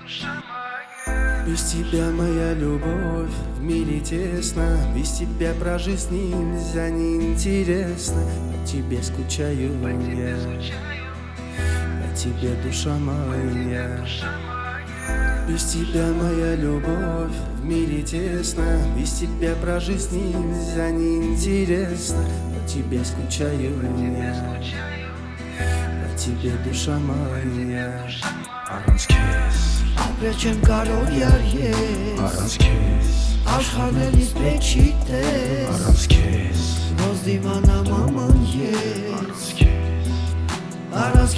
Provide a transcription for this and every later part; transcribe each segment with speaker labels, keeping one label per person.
Speaker 1: Без тебя моя любовь в мире тесно, без тебя прожить нельзя, неинтересно. По тебе скучаю я, по тебе душа моя. Без тебя моя любовь в мире тесно, без тебя прожить нельзя, неинтересно. По тебе скучаю я, по тебе душа моя.
Speaker 2: Ապրել չեմ կարող երես
Speaker 1: Առանց քեզ,
Speaker 2: Աշխարհելիս մեջ չի տես
Speaker 1: առանց քեզ,
Speaker 2: Ոնց դիմանամ աման ես Առանց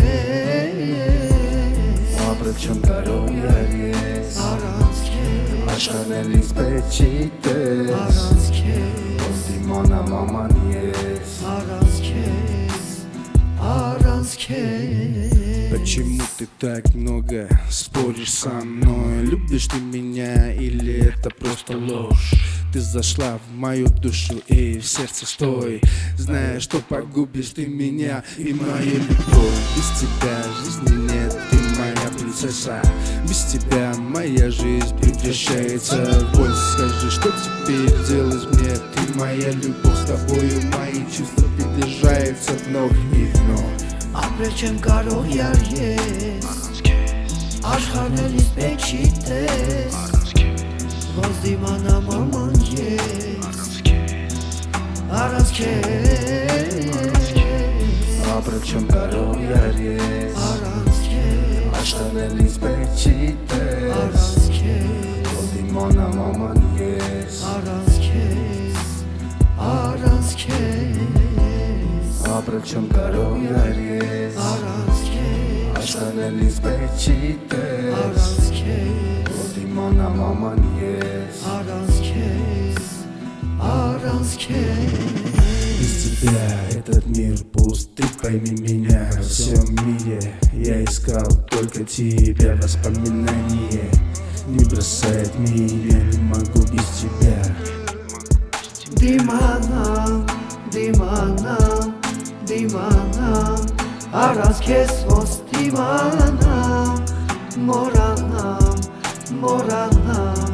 Speaker 2: քեզ
Speaker 1: ապրել չեմ կարող երես,
Speaker 2: Առանց քեզ
Speaker 1: աշխարհելիս պետք չի տես,
Speaker 2: Առանց քեզ
Speaker 1: ոնց դիմանամ աման ես.
Speaker 2: Առանց քեզ Առանց քեզ
Speaker 1: Почему ты так много споришь со мной? Любишь ты меня или это просто ложь? Ты зашла в мою душу и в сердце стой, зная, что погубишь ты меня и мою любовь. Без тебя жизни нет, ты моя принцесса. Без тебя моя жизнь превращается в боль. Скажи, что теперь делаешь мне? Ты моя любовь, с тобою мои чувства приближаются вновь и вновь.
Speaker 2: Ապրել չեմ կարող երես Աշխարհելիս մեջ չի տես Ոնց դիմանամ աման ես Առանց քեզ
Speaker 1: Ապրել չեմ կարող երես,
Speaker 2: Առանց քեզ
Speaker 1: աշխարհելիս պետք չի տես,
Speaker 2: Առանց քեզ
Speaker 1: ոնց դիմանամ աման ես.
Speaker 2: Առանց քեզ Առանց քեզ
Speaker 1: Ապրել չեմ կարող երես,
Speaker 2: Առանց քեզ
Speaker 1: աշխարհելիս պետք չի տես,
Speaker 2: Առանց քեզ
Speaker 1: ոնց դիմանամ аման ես.
Speaker 2: Առանց քեզ Առանց քեզ
Speaker 1: Без тебя этот мир пуст, ты пойми меня. Во всем мире я искал только тебя. Воспоминания не бросает меня, не могу без тебя.
Speaker 2: Դիմանամ, դիմանամ, դիմանամ Առանց քեզ ոնց դիմանամ Մոռանամ, մոռանամ,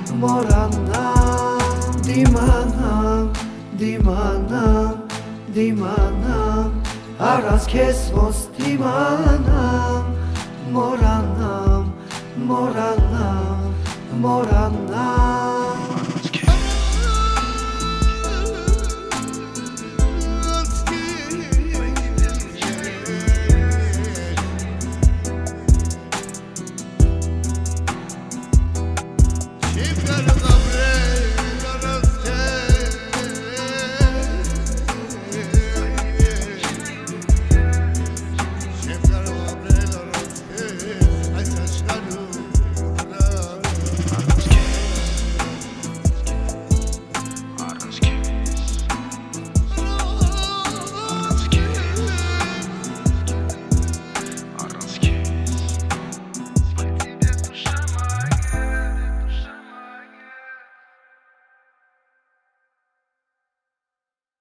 Speaker 2: մոռանամ Դիմանամ, դիմանամ, դիմանամ Առանց քեզ ոնց դիմանամ Մոռանամ, մոռանամ, մոռանամ